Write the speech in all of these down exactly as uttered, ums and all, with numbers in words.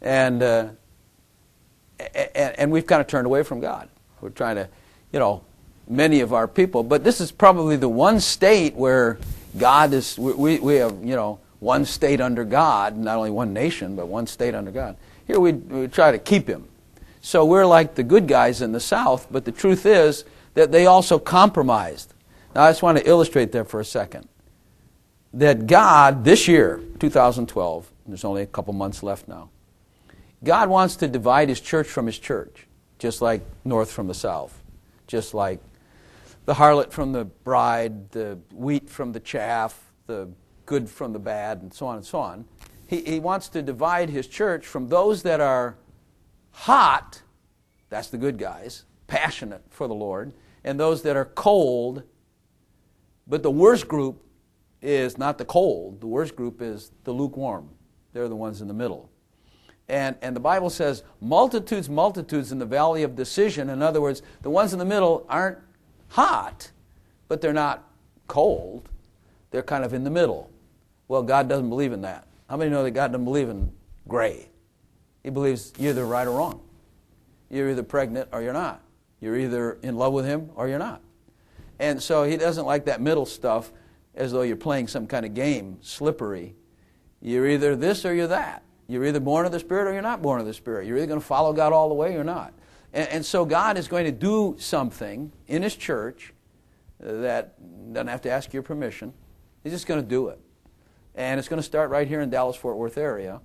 And, uh, and, and we've kind of turned away from God. We're trying to, you know, many of our people, but this is probably the one state where God is, we, we have, you know, one state under God, not only one nation, but one state under God. Here we, we try to keep him. So we're like the good guys in the South, but the truth is that they also compromised. Now I just want to illustrate that for a second. That God, this year, two thousand twelve, there's only a couple months left now, God wants to divide his church from his church, just like north from the south, just like the harlot from the bride, the wheat from the chaff, the good from the bad, and so on and so on. He, he wants to divide his church from those that are hot, that's the good guys, passionate for the Lord, and those that are cold. But the worst group is not the cold. The worst group is the lukewarm. They're the ones in the middle. And, and the Bible says multitudes, multitudes in the valley of decision. In other words, the ones in the middle aren't hot, but they're not cold. They're kind of in the middle. Well, God doesn't believe in that. How many know that God doesn't believe in gray? He believes you're either right or wrong. You're either pregnant or you're not. You're either in love with him or you're not. And so he doesn't like that middle stuff as though you're playing some kind of game, slippery. You're either this or you're that. You're either born of the Spirit or you're not born of the Spirit. You're either going to follow God all the way or you're not. And, and so God is going to do something in his church that doesn't have to ask your permission. He's just going to do it. And it's going to start right here in Dallas-Fort Worth area.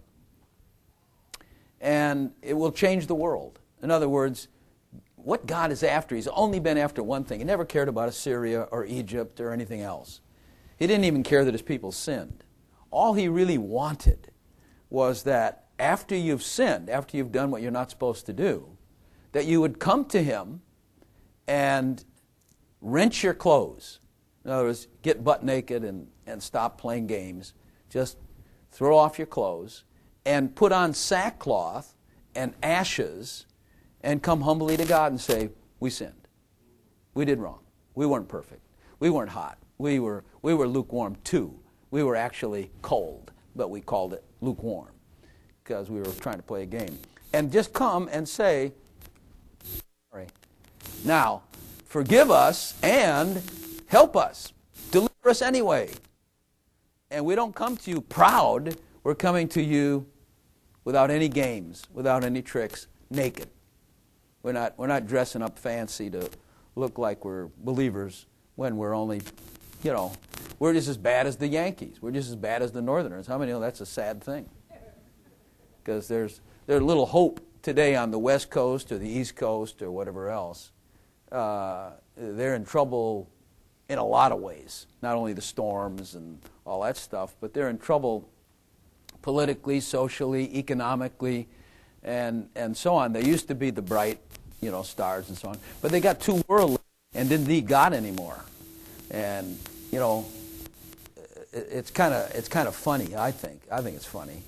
And it will change the world. In other words, what God is after, he's only been after one thing. He never cared about Assyria or Egypt or anything else. He didn't even care that his people sinned. All he really wanted was that after you've sinned, after you've done what you're not supposed to do, that you would come to him and wrench your clothes. In other words, get butt naked and, and stop playing games. Just throw off your clothes and put on sackcloth and ashes and come humbly to God and say, we sinned. We did wrong. We weren't perfect. We weren't hot. We were, we were lukewarm too. We were actually cold, but we called it lukewarm because we were trying to play a game. And just come and say, sorry. Now, forgive us and help us. Deliver us anyway. And we don't come to you proud. We're coming to you without any games, without any tricks, naked. We're not, we're not dressing up fancy to look like we're believers when we're only, you know, we're just as bad as the Yankees. We're just as bad as the Northerners. How many know that's a sad thing? Because there's, there's little hope today on the West Coast or the East Coast or whatever else. Uh, they're in trouble in a lot of ways. Not only the storms and all that stuff, but they're in trouble politically, socially, economically, and and so on. They used to be the bright, you know, stars and so on, but they got too worldly and didn't need God anymore. And you know, it, it's kind of it's kind of funny. I think I think it's funny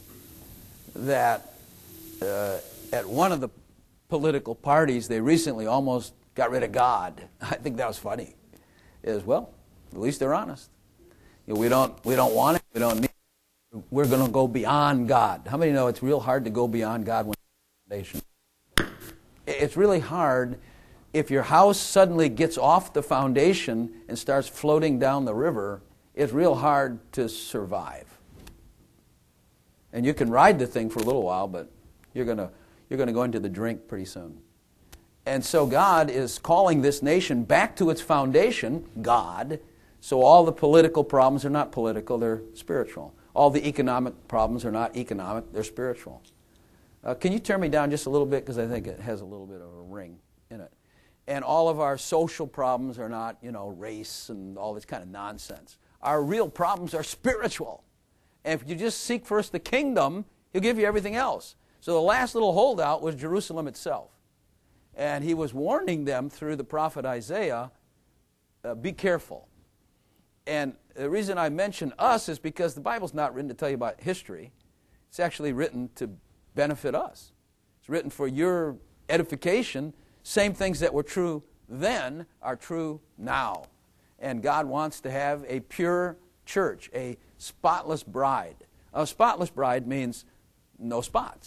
that uh, at one of the political parties they recently almost got rid of God. I think that was funny. Is well, at least they're honest. You know, we don't we don't want it. We don't need it. We're going to go beyond God. How many know it's real hard to go beyond God when you're on the foundation? It's really hard if your house suddenly gets off the foundation and starts floating down the river. It's real hard to survive. And you can ride the thing for a little while, but you're going to you're going to go into the drink pretty soon. And so God is calling this nation back to its foundation, God. So all the political problems are not political, they're spiritual. All the economic problems are not economic, they're spiritual. Uh, can you turn me down just a little bit? Because I think it has a little bit of a ring in it. And all of our social problems are not, you know, race and all this kind of nonsense. Our real problems are spiritual. And if you just seek first the kingdom, he'll give you everything else. So the last little holdout was Jerusalem itself. And he was warning them through the prophet Isaiah, uh, be careful. And the reason I mention us is because the Bible's not written to tell you about history. It's actually written to benefit us. It's written for your edification. Same things that were true then are true now. And God wants to have a pure church, a spotless bride. A spotless bride means no spots.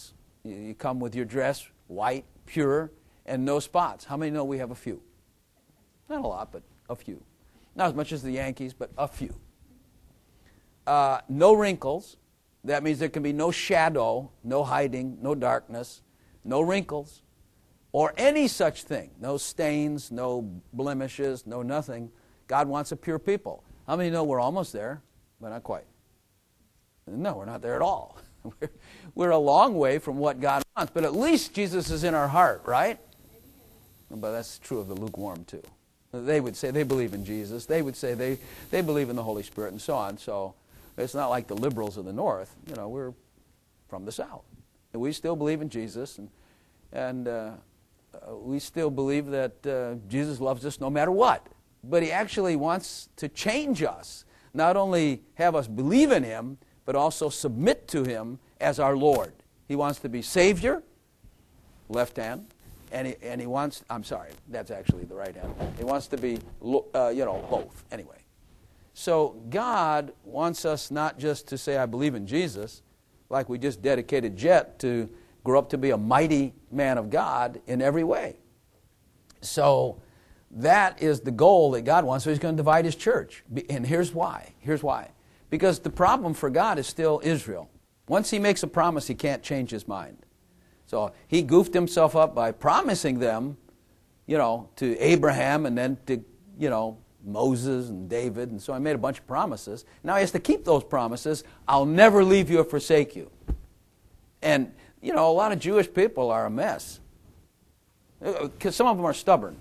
You, you come with your dress white, pure, and no spots. How many know we have a few? Not a lot, but a few. Not as much as the Yankees, but a few. Uh, no wrinkles. That means there can be no shadow, no hiding, no darkness, no wrinkles, or any such thing. No stains, no blemishes, no nothing. God wants a pure people. How many know we're almost there, but not quite? No, we're not there at all. We're, we're a long way from what God wants, but at least Jesus is in our heart, right? But that's true of the lukewarm too. They would say they believe in Jesus. They would say they, they believe in the Holy Spirit and so on. So it's not like the liberals of the North. You know, we're from the South. And we still believe in Jesus, and, and uh, we still believe that uh, Jesus loves us no matter what. But he actually wants to change us, not only have us believe in him, but also submit to him as our Lord. He wants to be Savior, left hand, and he, and he wants, I'm sorry, that's actually the right hand. He wants to be, uh, you know, both, anyway. So God wants us not just to say, I believe in Jesus, like we just dedicated Jet to grow up to be a mighty man of God in every way. So that is the goal that God wants. So he's going to divide his church. And here's why. Here's why. Because the problem for God is still Israel. Once he makes a promise, he can't change his mind. So he goofed himself up by promising them, you know, to Abraham and then to, you know, Moses and David. And so he made a bunch of promises. Now he has to keep those promises. I'll never leave you or forsake you. And, you know, a lot of Jewish people are a mess. Because some of them are stubborn.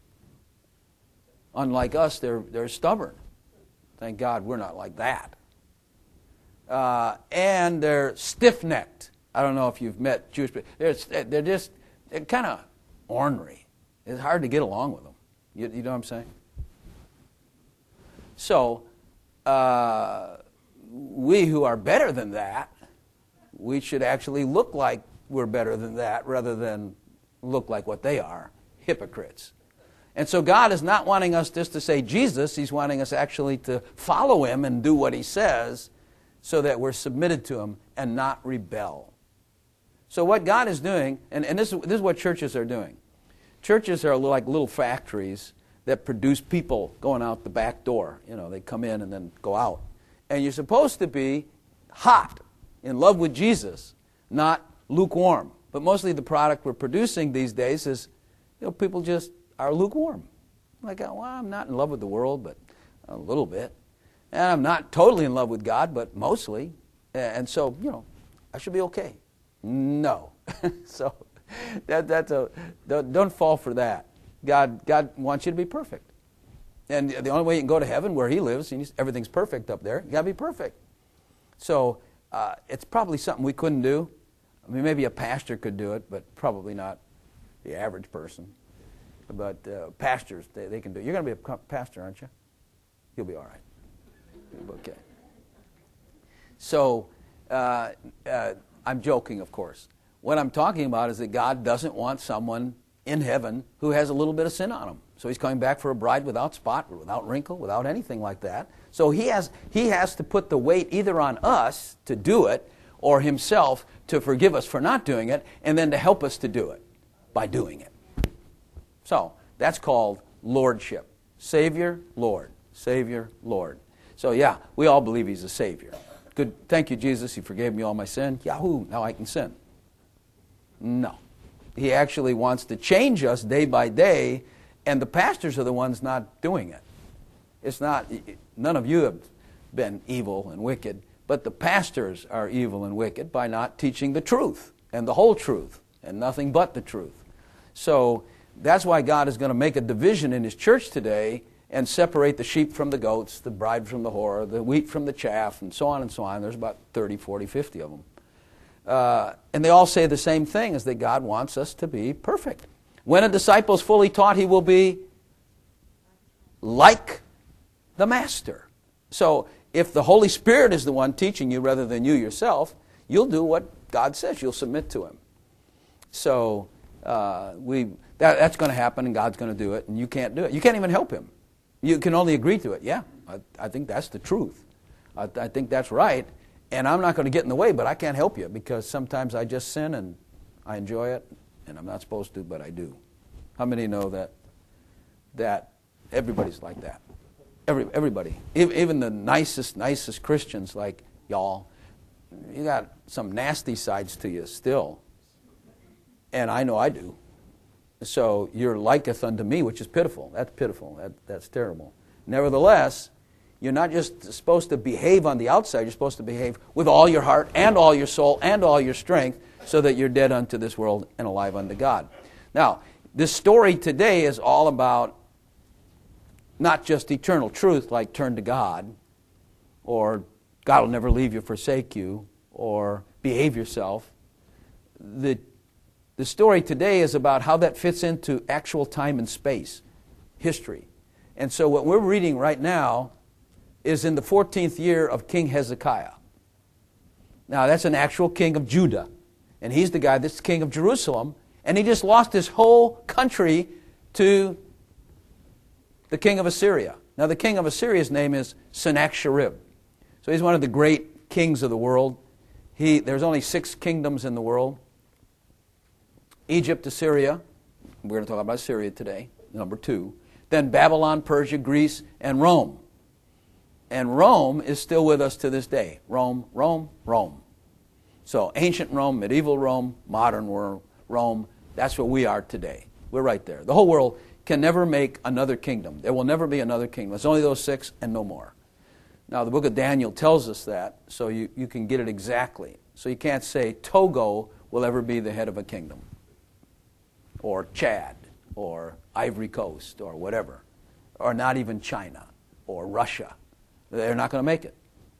Unlike us, they're, they're stubborn. Thank God we're not like that. Uh, and they're stiff-necked. I don't know if you've met Jewish people. They're, they're just they're kind of ornery. It's hard to get along with them. You, you know what I'm saying? So, uh, we who are better than that, we should actually look like we're better than that rather than look like what they are, hypocrites. And so God is not wanting us just to say Jesus. He's wanting us actually to follow him and do what he says so that we're submitted to him and not rebel. So what God is doing, and, and this, this is what churches are doing. Churches are like little factories that produce people going out the back door. You know, they come in and then go out. And you're supposed to be hot, in love with Jesus, not lukewarm. But mostly the product we're producing these days is, you know, people just are lukewarm. Like, well, I'm not in love with the world, but a little bit. And I'm not totally in love with God, but mostly. And so, you know, I should be okay. No. So that, that's a, don't, don't fall for that. God, God wants you to be perfect. And the only way you can go to heaven where he lives, and everything's perfect up there, you got to be perfect. So uh, it's probably something we couldn't do. I mean, maybe a pastor could do it, but probably not the average person. But uh, pastors, they, they can do it. You're going to be a pastor, aren't you? You'll be all right. You'll be okay. So, uh, uh, I'm joking, of course. What I'm talking about is that God doesn't want someone in heaven who has a little bit of sin on him. So he's coming back for a bride without spot, without wrinkle, without anything like that. So he has, he has to put the weight either on us to do it or himself to forgive us for not doing it and then to help us to do it by doing it. So that's called lordship. Savior, Lord. Savior, Lord. So yeah, we all believe he's a Savior. Good. Thank you, Jesus. He forgave me all my sin. Yahoo! Now I can sin. No. He actually wants to change us day by day, and the pastors are the ones not doing it. It's not, none of you have been evil and wicked, but the pastors are evil and wicked by not teaching the truth and the whole truth and nothing but the truth. So that's why God is going to make a division in his church today and separate the sheep from the goats, the bride from the whore, the wheat from the chaff, and so on and so on. There's about thirty, forty, fifty of them. Uh, and they all say the same thing, is that God wants us to be perfect. When a disciple is fully taught, he will be like the master. So if the Holy Spirit is the one teaching you rather than you yourself, you'll do what God says. You'll submit to him. So uh, we that, that's going to happen, and God's going to do it, and you can't do it. You can't even help him. You can only agree to it. Yeah, I, I think that's the truth. I, I think that's right. And I'm not going to get in the way, but I can't help you because sometimes I just sin and I enjoy it, and I'm not supposed to, but I do. How many know that that everybody's like that? Every, everybody. Even the nicest, nicest Christians like y'all, you got some nasty sides to you still. And I know I do. So you're liketh unto me, which is pitiful. That's pitiful. That, that's terrible. Nevertheless, you're not just supposed to behave on the outside. You're supposed to behave with all your heart and all your soul and all your strength so that you're dead unto this world and alive unto God. Now, this story today is all about not just eternal truth like turn to God or God will never leave you, forsake you, or behave yourself. The, the story today is about how that fits into actual time and space, history. And so what we're reading right now is in the fourteenth year of King Hezekiah. Now that's an actual king of Judah. And he's the guy that's king of Jerusalem. And he just lost his whole country to the king of Assyria. Now the king of Assyria's name is Sennacherib. So he's one of the great kings of the world. He, there's only six kingdoms in the world. Egypt, Assyria. We're going to talk about Assyria today, number two. Then Babylon, Persia, Greece, and Rome. And Rome is still with us to this day. Rome, Rome, Rome. So ancient Rome, medieval Rome, modern world, Rome, that's what we are today. We're right there. The whole world can never make another kingdom. There will never be another kingdom. It's only those six and no more. Now, the book of Daniel tells us that, so you, you can get it exactly. So you can't say Togo will ever be the head of a kingdom, or Chad, or Ivory Coast, or whatever, or not even China, or Russia. They're not going to make it.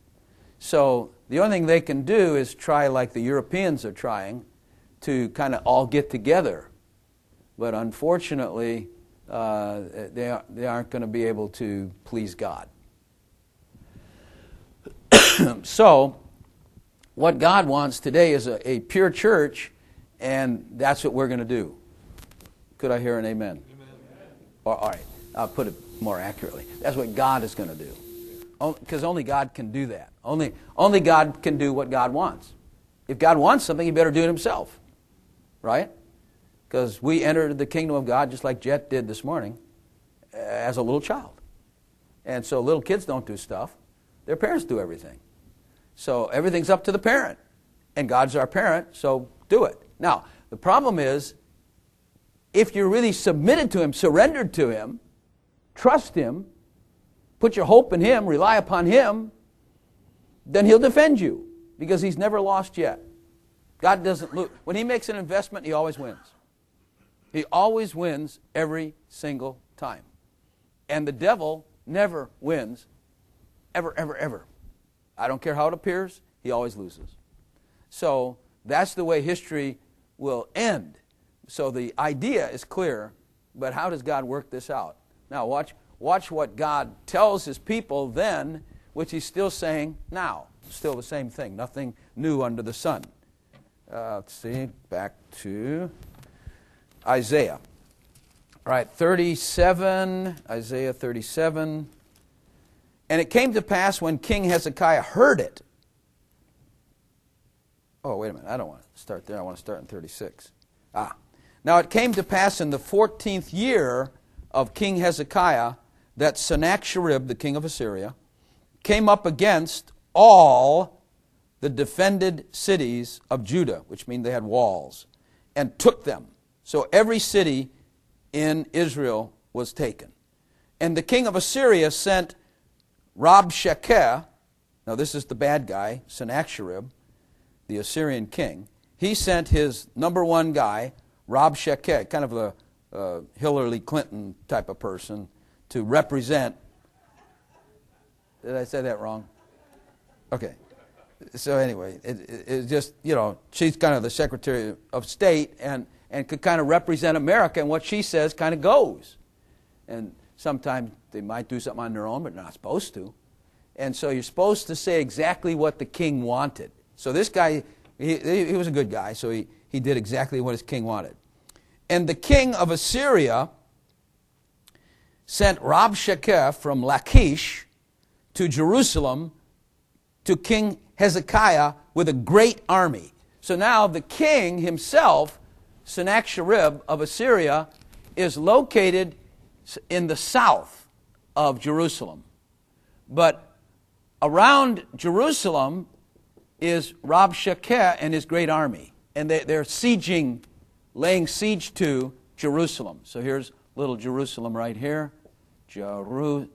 So the only thing they can do is try like the Europeans are trying to kind of all get together. But unfortunately, uh, they, they aren't going to be able to please God. So what God wants today is a, a pure church, and that's what we're going to do. Could I hear an amen? Amen. Or, all right, I'll put it more accurately. That's what God is going to do. Because only God can do that. Only, only God can do what God wants. If God wants something, He better do it Himself. Right? Because we entered the kingdom of God just like Jet did this morning as a little child. And so little kids don't do stuff. Their parents do everything. So everything's up to the parent. And God's our parent, so do it. Now, the problem is, if you're really submitted to Him, surrendered to Him, trust Him, put your hope in Him, rely upon Him, then He'll defend you because He's never lost yet. God doesn't lose. When He makes an investment, He always wins. He always wins every single time. And the devil never wins, ever, ever, ever. I don't care how it appears, he always loses. So that's the way history will end. So the idea is clear, but how does God work this out? Now watch, watch what God tells His people then, which He's still saying now. Still the same thing, nothing new under the sun. Uh, let's see, back to Isaiah. All right, thirty-seven, Isaiah thirty-seven. And it came to pass when King Hezekiah heard it. Oh, wait a minute, I don't want to start there. I want to start in thirty-six. Ah. Now it came to pass in the fourteenth year of King Hezekiah that Sennacherib, the king of Assyria, came up against all the defended cities of Judah, which means they had walls, and took them. So every city in Israel was taken. And the king of Assyria sent Rabshakeh, now this is the bad guy, Sennacherib, the Assyrian king. He sent his number one guy, Rabshakeh, kind of a uh, Hillary Clinton type of person, to represent. Did I say that wrong? Okay. So anyway, it, it, it just, you know, she's kind of the Secretary of State and, and could kind of represent America, and what she says kind of goes. And sometimes they might do something on their own, but they're not supposed to. And so you're supposed to say exactly what the king wanted. So this guy, he, he was a good guy, so he, he did exactly what his king wanted. And the king of Assyria sent Rabshakeh from Lachish to Jerusalem to King Hezekiah with a great army. So now the king himself, Sennacherib of Assyria, is located in the south of Jerusalem. But around Jerusalem is Rabshakeh and his great army. And they, they're sieging, laying siege to Jerusalem. So here's little Jerusalem right here. Jerusalem,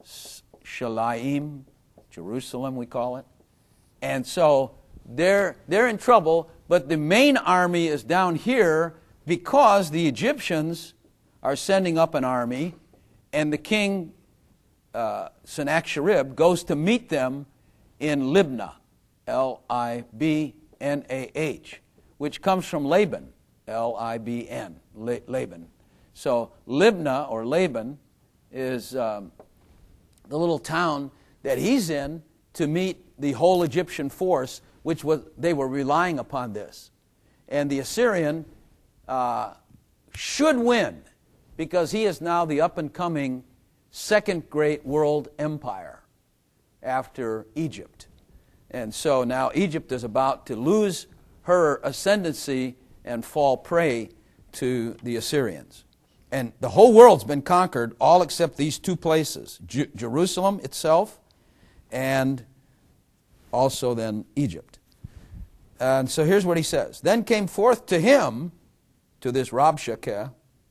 Jerusalem we call it. And so they're, they're in trouble, but the main army is down here because the Egyptians are sending up an army, and the king, uh, Sennacherib, goes to meet them in Libnah, L I B N A H, which comes from Laban, L I B N, Laban. So Libnah, or Laban, is um, the little town that he's in to meet the whole Egyptian force, which was they were relying upon this. And the Assyrian uh, should win, because he is now the up-and-coming second great world empire after Egypt. And so now Egypt is about to lose her ascendancy and fall prey to the Assyrians. And the whole world's been conquered, all except these two places, J- Jerusalem itself and also then Egypt. And so here's what he says. Then came forth to him, to this Rabshakeh,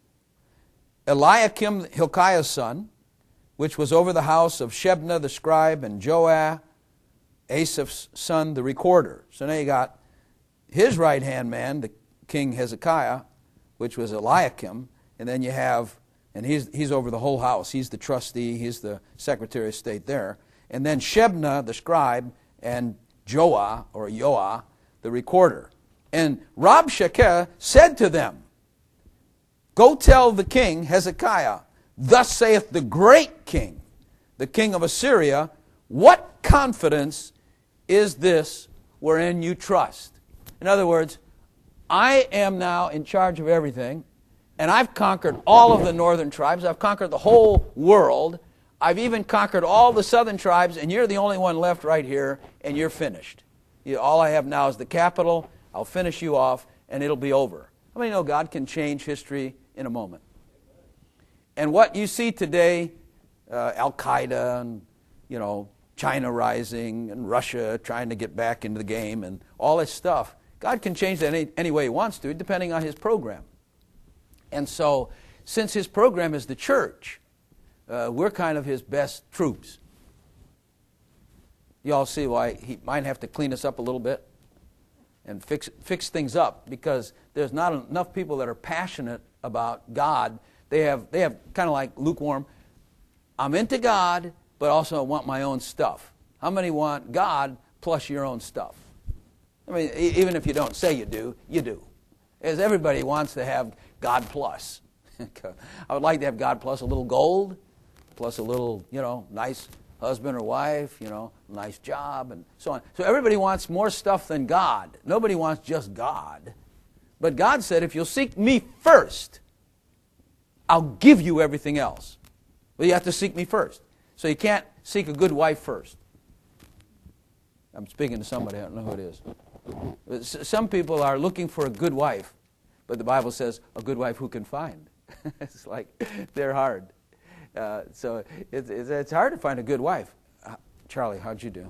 Eliakim, Hilkiah's son, which was over the house of Shebna the scribe, and Joah, Asaph's son, the recorder. So now you got his right-hand man, the king Hezekiah, which was Eliakim, and then you have, and he's, he's over the whole house. He's the trustee, he's the secretary of state there. And then Shebna the scribe, and Joah, or Joah, the recorder. And Rabshakeh said to them, go tell the king Hezekiah, thus saith the great king, the king of Assyria, what confidence is this wherein you trust? In other words, I am now in charge of everything, and I've conquered all of the northern tribes. I've conquered the whole world. I've even conquered all the southern tribes, and you're the only one left right here, and you're finished. You, all I have now is the capital. I'll finish you off, and it'll be over. How many know God can change history in a moment? And what you see today, uh, Al-Qaeda and, you know, China rising and Russia trying to get back into the game and all this stuff, God can change that any, any way He wants to, depending on His program. And so, since His program is the church, uh, we're kind of His best troops. You all see why He might have to clean us up a little bit and fix fix things up, because there's not enough people that are passionate about God. They have they have kind of like lukewarm. I'm into God, but also I want my own stuff. How many want God plus your own stuff? I mean, even if you don't say you do, you do. As everybody wants to have God plus. I would like to have God plus a little gold, plus a little, you know, nice husband or wife, you know, nice job, and so on. So everybody wants more stuff than God. Nobody wants just God. But God said, if you'll seek me first, I'll give you everything else. But you have to seek me first. So you can't seek a good wife first. I'm speaking to somebody, I don't know who it is. Some people are looking for a good wife, but the Bible says, a good wife who can find. It's like, they're hard. Uh, so it's, it's, it's hard to find a good wife. Uh, Charlie, how'd you do?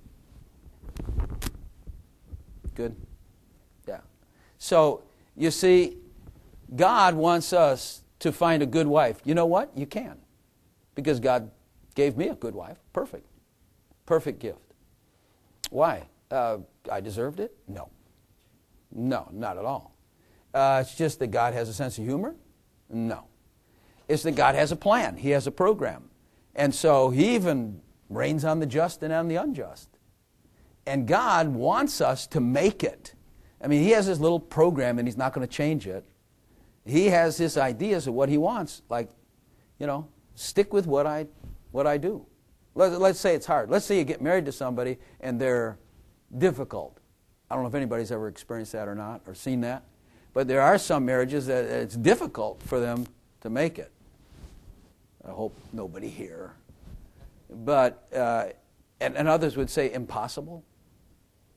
Good? Yeah. So, you see, God wants us to find a good wife. You know what? You can. Because God gave me a good wife. Perfect. Perfect gift. Why? Uh, I deserved it? No. No, not at all. Uh, it's just that God has a sense of humor? No. It's that God has a plan. He has a program. And so He even reigns on the just and on the unjust. And God wants us to make it. I mean, He has His little program and He's not going to change it. He has His ideas of what He wants. Like, you know, stick with what I, what I do. Let, let's say it's hard. Let's say you get married to somebody and they're difficult. I don't know if anybody's ever experienced that or not, or seen that. But there are some marriages that it's difficult for them to make it. I hope nobody here. But, uh, and, and others would say impossible.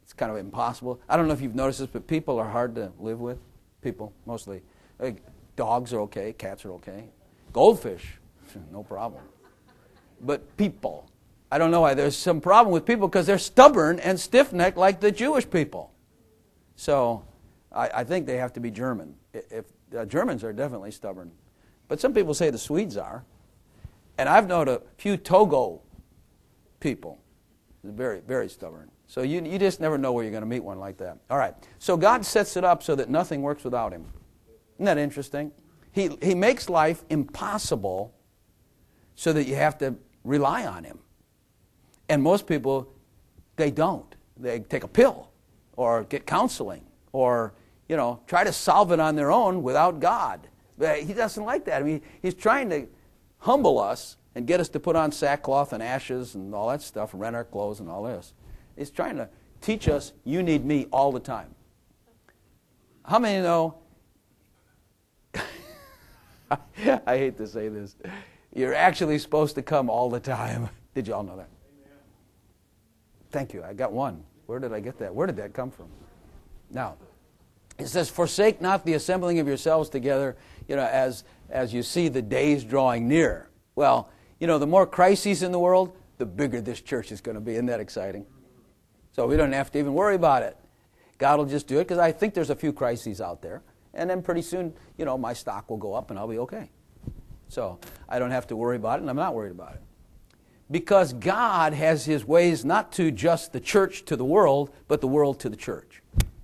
It's kind of impossible. I don't know if you've noticed this, but people are hard to live with. People, mostly. Like, dogs are okay. Cats are okay. Goldfish, no problem. But people, I don't know why. There's some problem with people because they're stubborn and stiff-necked like the Jewish people. So I, I think they have to be German. If uh, Germans are definitely stubborn. But some people say the Swedes are. And I've known a few Togo people. Very, very stubborn. So you, you just never know where you're going to meet one like that. All right. So God sets it up so that nothing works without him. Isn't that interesting? He, he makes life impossible so that you have to rely on him. And most people, they don't. They take a pill or get counseling or, you know, try to solve it on their own without God. But he doesn't like that. I mean, he's trying to humble us and get us to put on sackcloth and ashes and all that stuff and rent our clothes and all this. He's trying to teach us, you need me all the time. How many know, I hate to say this, you're actually supposed to come all the time. Did you all know that? Amen. Thank you. I got one. Where did I get that? Where did that come from? Now, it says, forsake not the assembling of yourselves together, you know, as, as you see the days drawing near. Well, you know, the more crises in the world, the bigger this church is going to be. Isn't that exciting? So we don't have to even worry about it. God will just do it because I think there's a few crises out there. And then pretty soon, you know, my stock will go up and I'll be okay. So I don't have to worry about it, and I'm not worried about it. Because God has his ways not to just the church to the world, but the world to the church.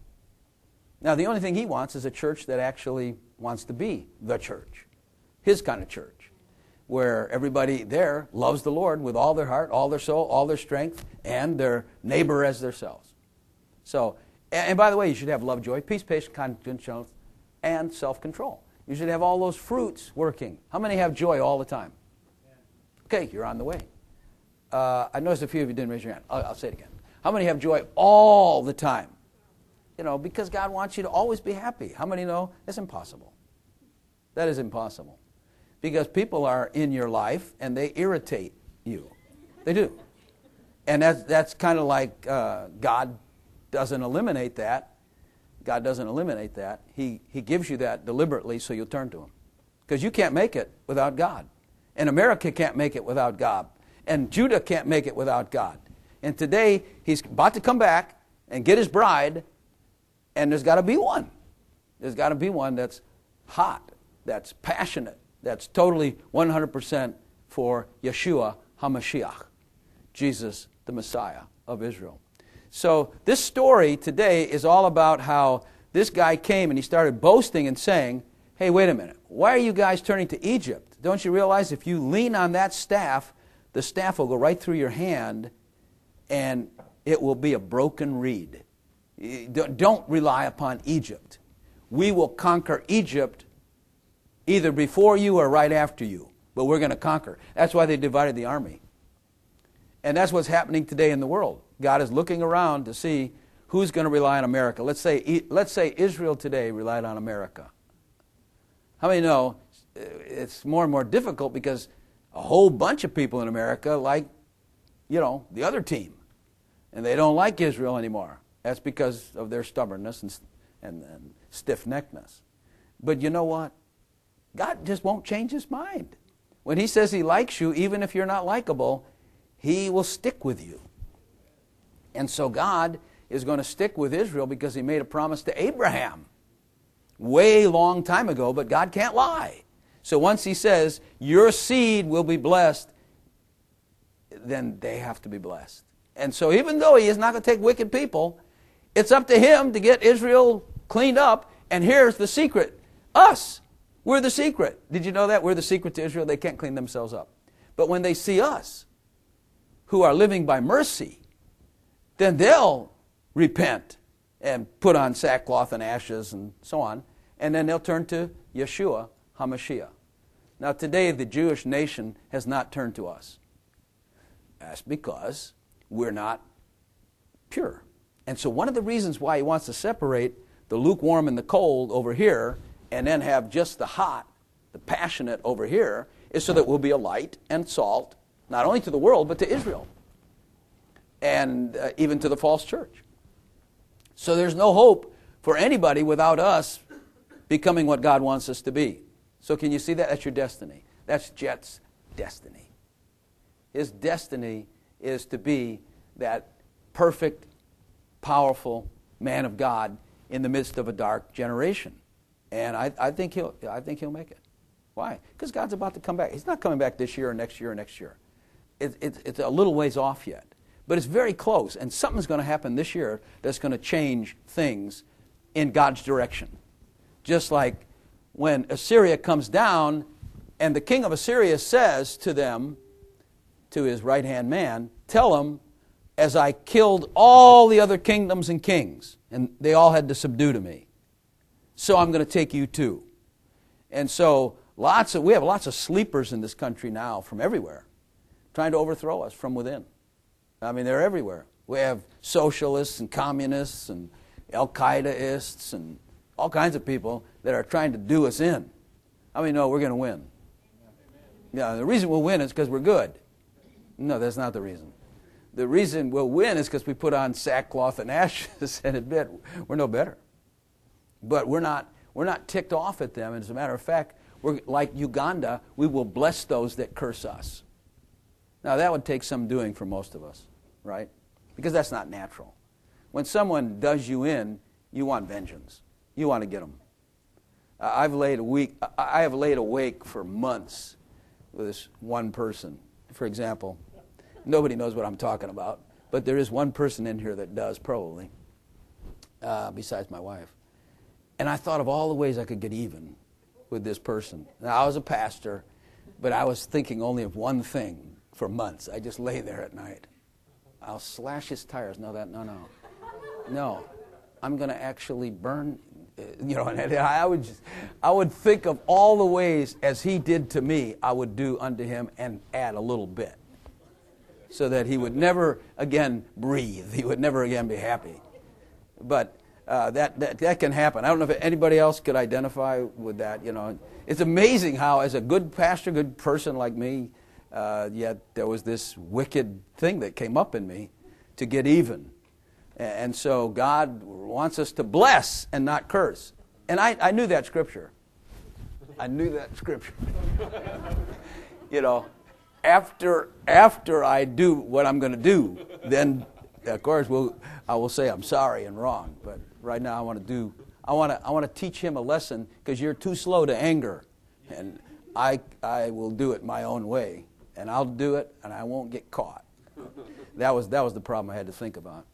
Now, the only thing he wants is a church that actually wants to be the church. His kind of church. Where everybody there loves the Lord with all their heart, all their soul, all their strength, and their neighbor as themselves. So, and, and by the way, you should have love, joy, peace, patience, kindness, and self-control. You should have all those fruits working. How many have joy all the time? Okay, you're on the way. Uh, I noticed a few of you didn't raise your hand. I'll, I'll say it again. How many have joy all the time? You know, because God wants you to always be happy. How many know it's impossible? That is impossible. Because people are in your life and they irritate you. They do. And that's, that's kind of like uh, God doesn't eliminate that. God doesn't eliminate that. He, he gives you that deliberately so you'll turn to him. Because you can't make it without God. And America can't make it without God. And Judah can't make it without God. And today, he's about to come back and get his bride, and there's got to be one. There's got to be one that's hot, that's passionate, that's totally one hundred percent for Yeshua HaMashiach, Jesus, the Messiah of Israel. So this story today is all about how this guy came and he started boasting and saying, hey, wait a minute, why are you guys turning to Egypt? Don't you realize if you lean on that staff, the staff will go right through your hand and it will be a broken reed. Don't rely upon Egypt. We will conquer Egypt either before you or right after you, but we're going to conquer. That's why they divided the army. And that's what's happening today in the world. God is looking around to see who's going to rely on America. Let's say, let's say Israel today relied on America. How many know it's more and more difficult because a whole bunch of people in America like, you know, the other team. And they don't like Israel anymore. That's because of their stubbornness and, and, and stiff-neckedness. But you know what? God just won't change his mind. When he says he likes you, even if you're not likable, he will stick with you. And so God is going to stick with Israel because he made a promise to Abraham way long time ago, but God can't lie. So once he says, your seed will be blessed, then they have to be blessed. And so even though he is not going to take wicked people, it's up to him to get Israel cleaned up. And here's the secret. Us. We're the secret. Did you know that? We're the secret to Israel. They can't clean themselves up. But when they see us, who are living by mercy, then they'll repent and put on sackcloth and ashes and so on. And then they'll turn to Yeshua HaMashiach. Now today the Jewish nation has not turned to us. That's because we're not pure. And so one of the reasons why he wants to separate the lukewarm and the cold over here and then have just the hot, the passionate over here is so that we'll be a light and salt, not only to the world, but to Israel. And uh, even to the false church. So there's no hope for anybody without us becoming what God wants us to be. So can you see that? That's your destiny. That's Jet's destiny. His destiny is to be that perfect, powerful man of God in the midst of a dark generation. And I, I think he'll I think he'll make it. Why? Because God's about to come back. He's not coming back this year or next year or next year. It, it, it's a little ways off yet. But it's very close. And something's going to happen this year that's going to change things in God's direction. Just like when Assyria comes down and the king of Assyria says to them, to his right-hand man, tell him, as I killed all the other kingdoms and kings, and they all had to subdue to me, so I'm going to take you too. And so lots of we have lots of sleepers in this country now from everywhere, trying to overthrow us from within. I mean, they're everywhere. We have socialists and communists and Al-Qaedaists and all kinds of people that are trying to do us in. I mean, no, we're going to win. Yeah, the reason we'll win is because we're good. No, that's not the reason. The reason we'll win is because we put on sackcloth and ashes and admit we're no better. But we're not we're not ticked off at them. As a matter of fact, we're like Uganda, we will bless those that curse us. Now, that would take some doing for most of us, right? Because that's not natural. When someone does you in, you want vengeance. You want to get them. I've laid a week. I have laid awake for months with this one person. For example, nobody knows what I'm talking about, but there is one person in here that does, probably, uh, besides my wife. And I thought of all the ways I could get even with this person. Now, I was a pastor, but I was thinking only of one thing for months. I just lay there at night. I'll slash his tires. No, that, no, no. No, I'm going to actually burn, uh, you know, and I would just, I would think of all the ways as he did to me, I would do unto him and add a little bit so that he would never again breathe. He would never again be happy. But uh, that, that, that can happen. I don't know if anybody else could identify with that, you know. It's amazing how, as a good pastor, good person like me, uh, yet there was this wicked thing that came up in me to get even. And so God wants us to bless and not curse. And I, I knew that scripture. I knew that scripture. You know, after after I do what I'm going to do, then of course we'll, I will say I'm sorry and wrong. But right now I want to do I want to I want to teach him a lesson, because you're too slow to anger, and I I will do it my own way, and I'll do it, and I won't get caught. That was that was the problem I had to think about.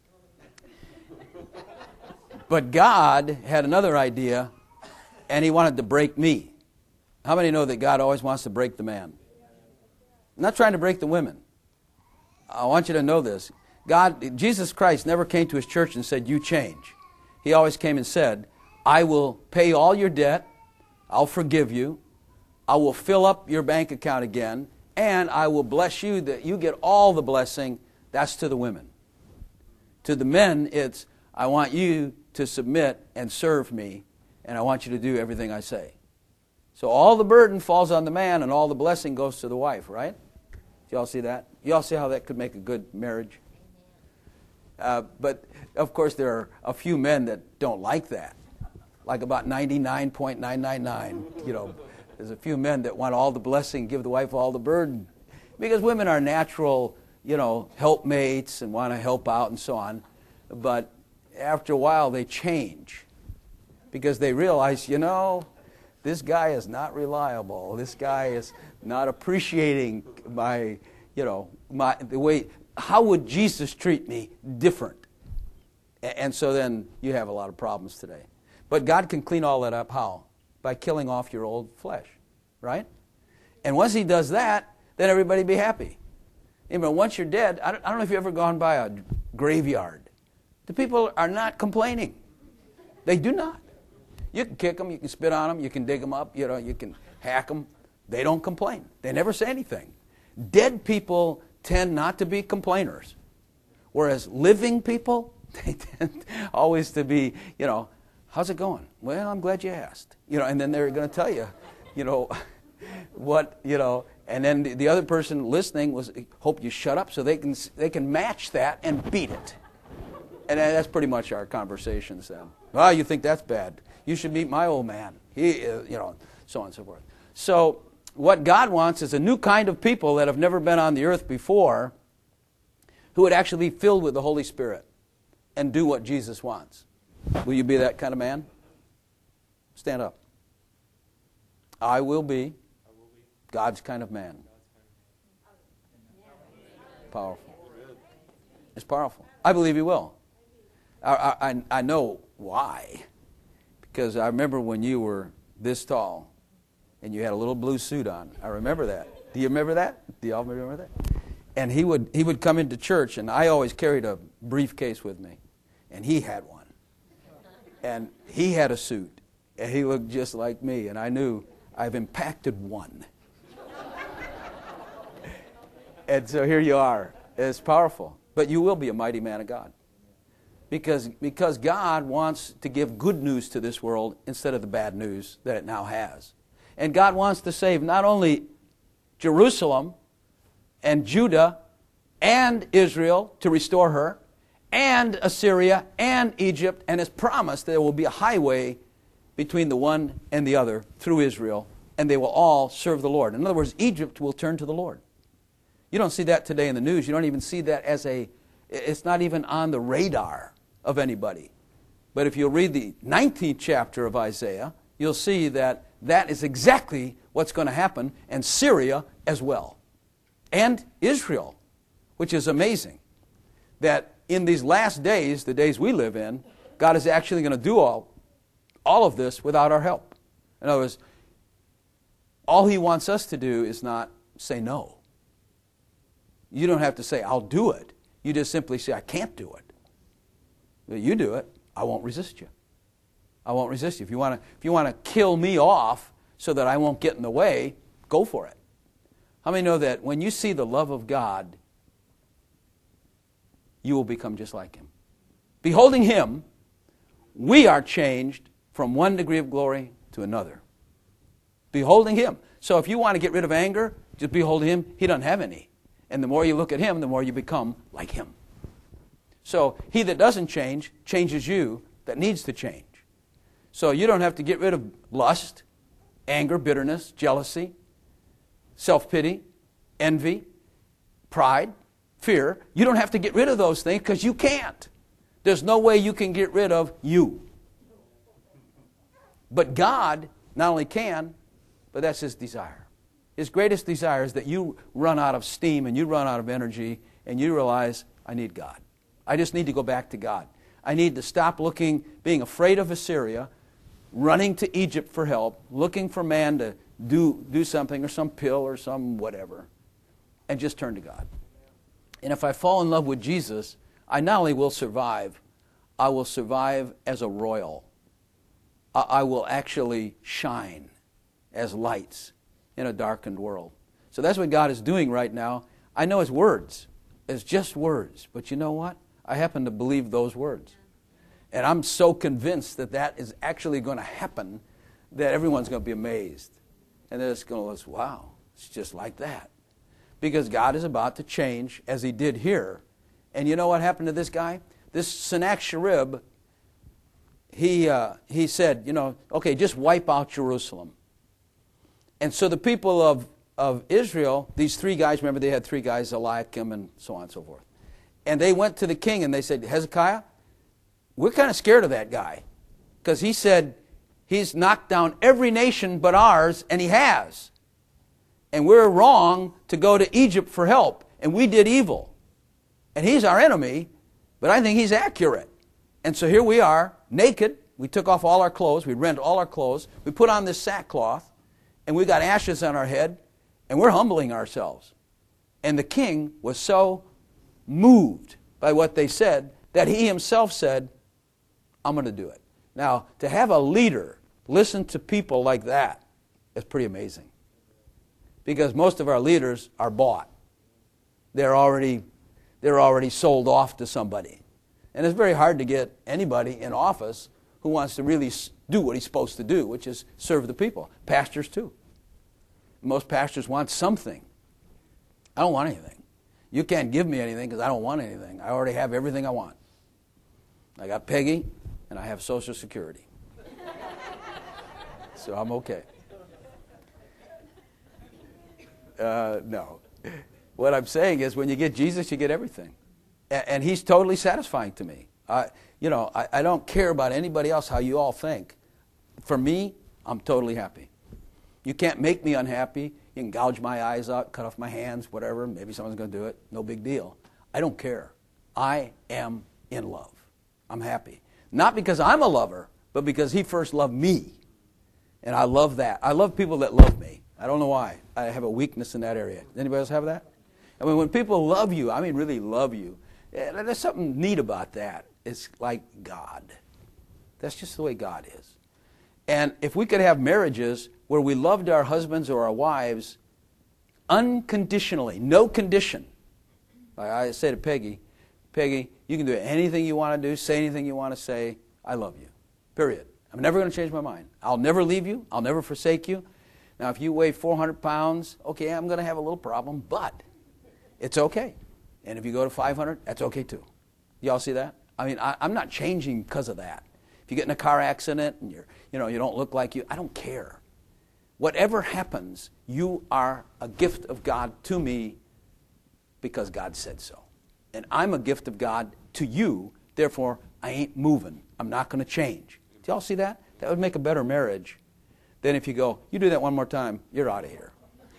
But God had another idea, and he wanted to break me. How many know that God always wants to break the man? I'm not trying to break the women. I want you to know this. God, Jesus Christ never came to his church and said, you change. He always came and said, I will pay all your debt, I'll forgive you, I will fill up your bank account again, and I will bless you that you get all the blessing. That's to the women. To the men, it's, I want you to submit and serve me, and I want you to do everything I say. So all the burden falls on the man, and all the blessing goes to the wife, right? Do y'all see that? Y'all see how that could make a good marriage? Uh, but, of course, there are a few men that don't like that. Like about ninety-nine point nine nine nine, you know. There's a few men that want all the blessing, give the wife all the burden. Because women are natural, you know, helpmates and want to help out and so on. But after a while, they change. Because they realize, you know, this guy is not reliable. This guy is not appreciating my, you know, my the way, how would Jesus treat me different? And so then you have a lot of problems today. But God can clean all that up how? By killing off your old flesh, right? And once he does that, then everybody be happy. You know, once you're dead, I don't, I don't know if you've ever gone by a graveyard. The people are not complaining. They do not. You can kick them, you can spit on them, you can dig them up, you know, you can hack them. They don't complain. They never say anything. Dead people tend not to be complainers, whereas living people, they tend always to be, you know, how's it going? Well, I'm glad you asked. You know, and then they're going to tell you, you know, what, you know, and then the, the other person listening was hope you shut up so they can they can match that and beat it. And that's pretty much our conversations then. Well, you think that's bad. You should meet my old man. He, uh, you know, so on and so forth. So what God wants is a new kind of people that have never been on the earth before, who would actually be filled with the Holy Spirit and do what Jesus wants. Will you be that kind of man? Stand up. I will be God's kind of man. Powerful. It's powerful. I believe He will. I, I, I know why. Because I remember when you were this tall and you had a little blue suit on. I remember that. Do you remember that? Do y'all remember that? And he would he would come into church, and I always carried a briefcase with me, and he had one. And he had a suit, and he looked just like me, and I knew I've impacted one. And so here you are. It's powerful. But you will be a mighty man of God. Because, because God wants to give good news to this world instead of the bad news that it now has. And God wants to save not only Jerusalem and Judah and Israel, to restore her, and Assyria and Egypt, and has promised there will be a highway between the one and the other through Israel, and they will all serve the Lord. In other words, Egypt will turn to the Lord. You don't see that today in the news. You don't even see that as a, it's not even on the radar of anybody. But if you'll read the nineteenth chapter of Isaiah, you'll see that that is exactly what's going to happen, and Syria as well. And Israel, which is amazing. That in these last days, the days we live in, God is actually going to do all, all of this without our help. In other words, all He wants us to do is not say no. You don't have to say, I'll do it. You just simply say, I can't do it. But you do it, I won't resist you. I won't resist you. If you want to, if you want to kill me off so that I won't get in the way, go for it. How many know that when you see the love of God, you will become just like Him? Beholding Him, we are changed from one degree of glory to another. Beholding Him. So if you want to get rid of anger, just behold Him. He doesn't have any. And the more you look at Him, the more you become like Him. So he that doesn't change, changes you that needs to change. So you don't have to get rid of lust, anger, bitterness, jealousy, self-pity, envy, pride, fear. You don't have to get rid of those things because you can't. There's no way you can get rid of you. But God not only can, but that's His desire. His greatest desire is that you run out of steam and you run out of energy and you realize, I need God. I just need to go back to God. I need to stop looking, being afraid of Assyria, running to Egypt for help, looking for man to do, do something or some pill or some whatever, and just turn to God. And if I fall in love with Jesus, I not only will survive, I will survive as a royal. I, I will actually shine as lights in a darkened world. So that's what God is doing right now. I know it's words. It's just words. But you know what? I happen to believe those words. And I'm so convinced that that is actually going to happen that everyone's going to be amazed. And they're just going to go, wow, it's just like that. Because God is about to change as He did here. And you know what happened to this guy? This Sennacherib, he, uh, he said, you know, okay, just wipe out Jerusalem. And so the people of, of Israel, these three guys, remember they had three guys, Eliakim and so on and so forth. And they went to the king and they said, Hezekiah, we're kind of scared of that guy. Because he said he's knocked down every nation but ours, and he has. And we're wrong to go to Egypt for help. And we did evil. And he's our enemy, but I think he's accurate. And so here we are, naked. We took off all our clothes. We rent all our clothes. We put on this sackcloth. And we got ashes on our head, and we're humbling ourselves. And the king was so moved by what they said that he himself said, I'm going to do it. Now, to have a leader listen to people like that is pretty amazing. Because most of our leaders are bought. They're already, they're already sold off to somebody. And it's very hard to get anybody in office who wants to really do what he's supposed to do, which is serve the people. Pastors too. Most pastors want something. I don't want anything. You can't give me anything because I don't want anything. I already have everything I want. I got Peggy, and I have Social Security. So I'm okay. Uh, no. What I'm saying is when you get Jesus, you get everything. A- and he's totally satisfying to me. I, you know, I, I don't care about anybody else, how you all think. For me, I'm totally happy. You can't make me unhappy. You can gouge my eyes out, cut off my hands, whatever. Maybe someone's going to do it. No big deal. I don't care. I am in love. I'm happy. Not because I'm a lover, but because he first loved me. And I love that. I love people that love me. I don't know why. I have a weakness in that area. Anybody else have that? I mean, when people love you, I mean really love you, there's something neat about that. It's like God. That's just the way God is. And if we could have marriages where we loved our husbands or our wives unconditionally, no condition. Like I say to Peggy, Peggy, you can do anything you want to do, say anything you want to say. I love you. Period. I'm never going to change my mind. I'll never leave you. I'll never forsake you. Now, if you weigh four hundred pounds, okay, I'm going to have a little problem, but it's okay. And if you go to five hundred, that's okay too. Y'all see that? I mean, I, I'm not changing because of that. If you get in a car accident and you're, you know, you don't look like you, I don't care. Whatever happens, you are a gift of God to me because God said so. And I'm a gift of God to you, therefore I ain't moving. I'm not going to change. Do y'all see that? That would make a better marriage than if you go, you do that one more time, you're out of here.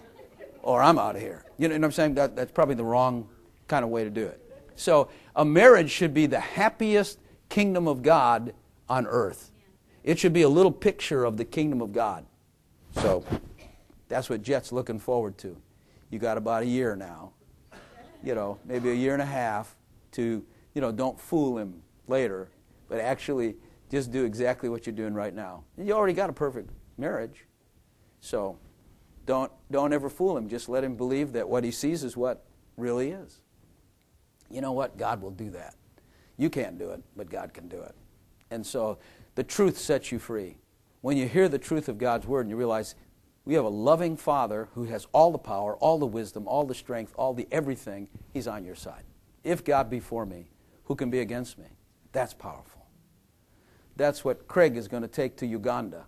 Or I'm out of here. You know what I'm saying? That, that's probably the wrong kind of way to do it. So a marriage should be the happiest kingdom of God on earth. It should be a little picture of the kingdom of God. So that's what Jet's looking forward to. You got about a year now, you know, maybe a year and a half to, you know, don't fool him later, but actually just do exactly what you're doing right now. You already got a perfect marriage. So don't don't ever fool him. Just let him believe that what he sees is what really is. You know what? God will do that. You can't do it, but God can do it. And so the truth sets you free. When you hear the truth of God's word and you realize we have a loving Father who has all the power, all the wisdom, all the strength, all the everything, he's on your side. If God be for me, who can be against me? That's powerful. That's what Craig is going to take to Uganda,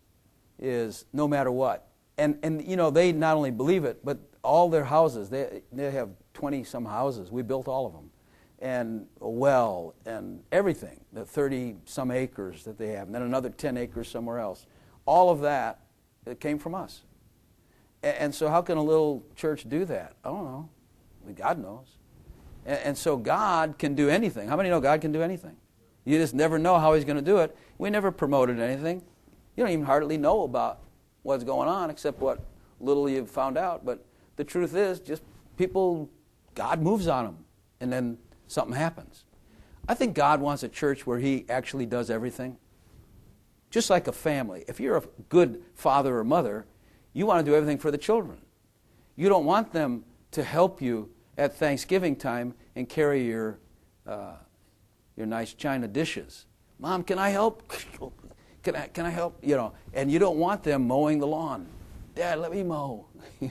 is no matter what. And, and you know, they not only believe it, but all their houses, they, they have twenty-some houses. We built all of them. And a well and everything, the thirty-some acres that they have, and then another ten acres somewhere else. All of that, it came from us. And, and so how can a little church do that? I don't know. God knows. And, and so God can do anything. How many know God can do anything? You just never know how he's going to do it. We never promoted anything. You don't even hardly know about what's going on except what little you've found out. But the truth is, just people, God moves on them. And then something happens. I think God wants a church where he actually does everything. Just like a family. If you're a good father or mother, you want to do everything for the children. You don't want them to help you at Thanksgiving time and carry your uh, your nice china dishes. Mom, can I help? Can I, can I help? You know, and you don't want them mowing the lawn. Dad, let me mow.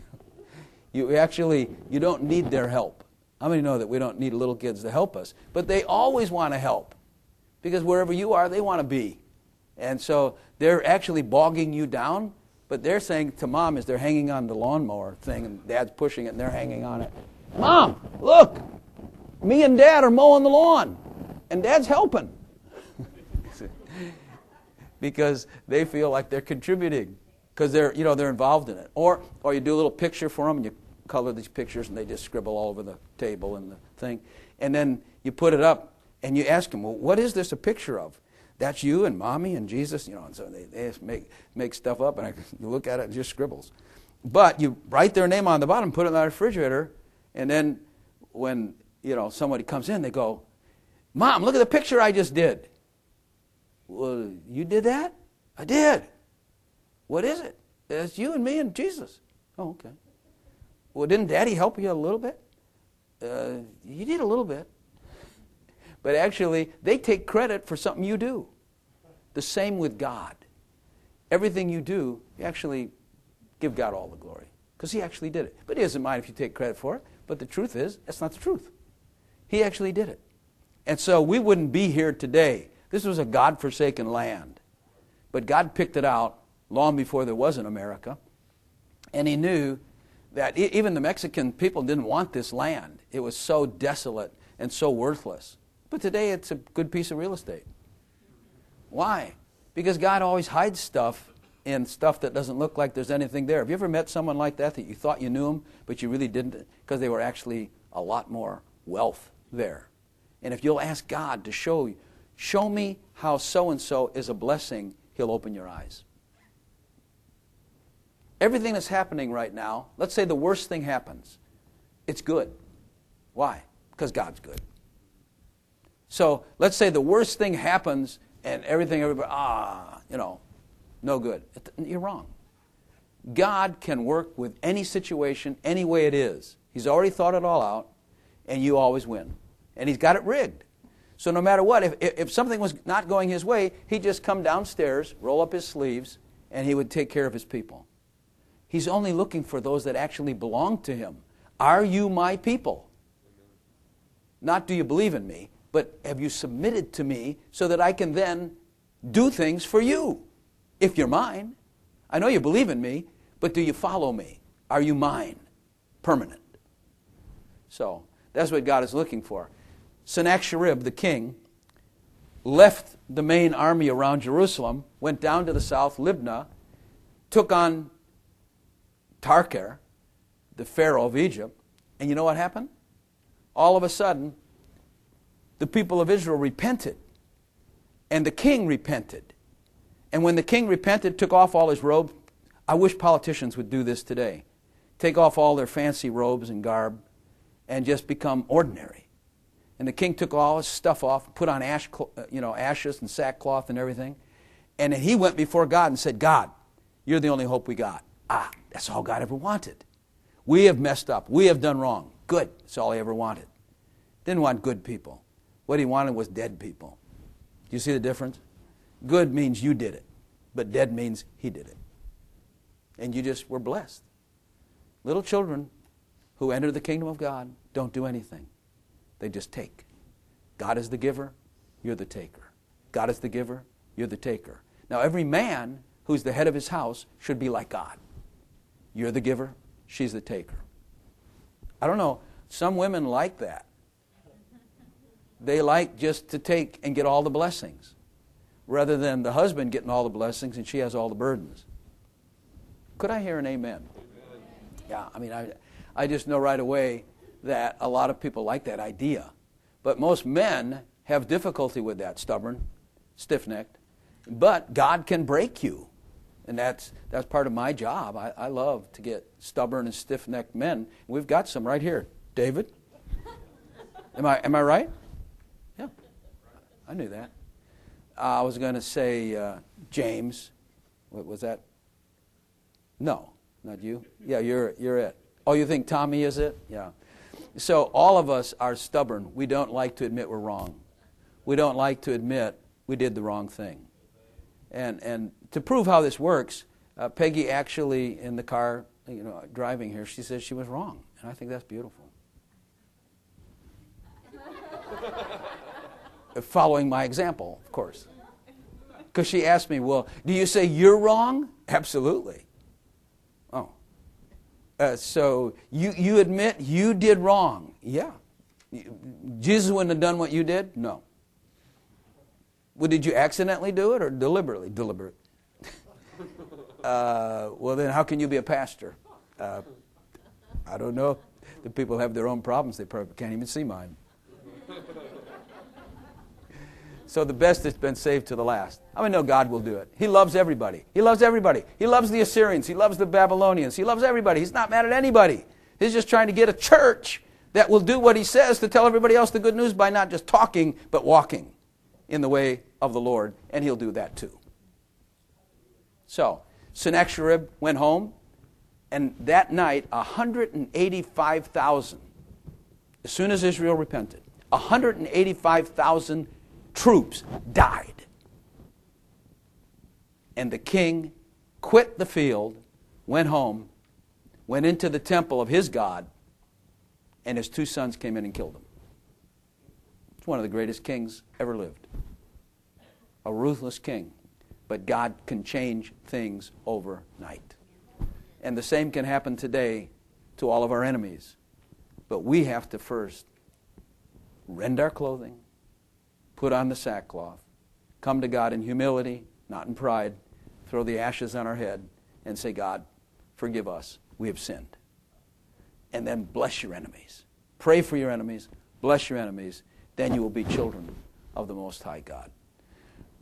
You actually, you don't need their help. How many know that we don't need little kids to help us? But they always want to help. Because wherever you are, they want to be. And so they're actually bogging you down, but they're saying to Mom as they're hanging on the lawnmower thing, and Dad's pushing it, and they're hanging on it, Mom, look, me and Dad are mowing the lawn, and Dad's helping. Because they feel like they're contributing, because they're, you know, they're involved in it. Or, or you do a little picture for them, and you color these pictures, and they just scribble all over the table and the thing. And then you put it up, and you ask them, well, what is this a picture of? That's you and Mommy and Jesus, you know. And so they, they just make, make stuff up, and I, you look at it, and it just scribbles. But you write their name on the bottom, put it in the refrigerator, and then when, you know, somebody comes in, they go, Mom, look at the picture I just did. Well, you did that? I did. What is it? It's you and me and Jesus. Oh, okay. Well, didn't Daddy help you a little bit? Uh, you did a little bit. But actually, they take credit for something you do. The same with God. Everything you do, you actually give God all the glory. Because he actually did it. But he doesn't mind if you take credit for it. But the truth is, that's not the truth. He actually did it. And so we wouldn't be here today. This was a God-forsaken land. But God picked it out long before there was an America. And he knew that e- even the Mexican people didn't want this land. It was so desolate and so worthless. But today it's a good piece of real estate. Why? Because God always hides stuff in stuff that doesn't look like there's anything there. Have you ever met someone like that that you thought you knew them, but you really didn't, because they were actually a lot more wealth there? And if you'll ask God to show you, show me how so-and-so is a blessing, he'll open your eyes. Everything that's happening right now, let's say the worst thing happens, it's good. Why? Because God's good. So let's say the worst thing happens and everything, everybody, ah, you know, no good. You're wrong. God can work with any situation, any way it is. He's already thought it all out, and you always win. And he's got it rigged. So no matter what, if, if something was not going his way, he'd just come downstairs, roll up his sleeves, and he would take care of his people. He's only looking for those that actually belong to him. Are you my people? Not do you believe in me, but have you submitted to me so that I can then do things for you? If you're mine. I know you believe in me, but do you follow me? Are you mine? Permanent. So that's what God is looking for. Sennacherib, the king, left the main army around Jerusalem, went down to the south, Libnah, took on Tarkar, the Pharaoh of Egypt, and you know what happened? All of a sudden, the people of Israel repented, and the king repented. And when the king repented, took off all his robes, I wish politicians would do this today. Take off all their fancy robes and garb and just become ordinary. And the king took all his stuff off, put on ash, you know, ashes and sackcloth and everything. And then he went before God and said, God, you're the only hope we got. Ah, that's all God ever wanted. We have messed up. We have done wrong. Good. That's all he ever wanted. Didn't want good people. What he wanted was dead people. Do you see the difference? Good means you did it, but dead means he did it. And you just were blessed. Little children who enter the kingdom of God don't do anything. They just take. God is the giver, you're the taker. God is the giver, you're the taker. Now every man who's the head of his house should be like God. You're the giver, she's the taker. I don't know, some women like that. They like just to take and get all the blessings, rather than the husband getting all the blessings and she has all the burdens. Could I hear an amen? Amen. Yeah, I mean, I, I just know right away that a lot of people like that idea. But most men have difficulty with that, stubborn, stiff-necked. But God can break you. And that's that's part of my job. I, I love to get stubborn and stiff-necked men. We've got some right here. David? Am I, am I right? Yeah, I knew that. Uh, I was going to say uh, James. What was that? No, not you. Yeah, you're you're it. Oh, you think Tommy is it? Yeah. So all of us are stubborn. We don't like to admit we're wrong. We don't like to admit we did the wrong thing. And and to prove how this works, uh, Peggy actually in the car, you know, driving here, she says she was wrong, and I think that's beautiful. Following my example, of course. Because she asked me, well, do you say you're wrong? Absolutely. Oh. Uh, so you, you admit you did wrong? Yeah. Jesus wouldn't have done what you did? No. Well, did you accidentally do it or deliberately? Deliberate. uh, well, then how can you be a pastor? Uh, I don't know. The people have their own problems. They probably can't even see mine. So the best has been saved to the last. I mean, no, God will do it. He loves everybody. He loves everybody. He loves the Assyrians. He loves the Babylonians. He loves everybody. He's not mad at anybody. He's just trying to get a church that will do what he says to tell everybody else the good news by not just talking, but walking in the way of the Lord. And he'll do that too. So, Sennacherib went home, and that night, one hundred eighty-five thousand, as soon as Israel repented, one hundred eighty-five thousand troops died. And the king quit the field, went home, went into the temple of his God, and his two sons came in and killed him. It's one of the greatest kings ever lived. A ruthless king. But God can change things overnight. And the same can happen today to all of our enemies. But we have to first rend our clothing, put on the sackcloth, come to God in humility, not in pride, throw the ashes on our head, and say, God, forgive us. We have sinned. And then bless your enemies. Pray for your enemies. Bless your enemies. Then you will be children of the Most High God.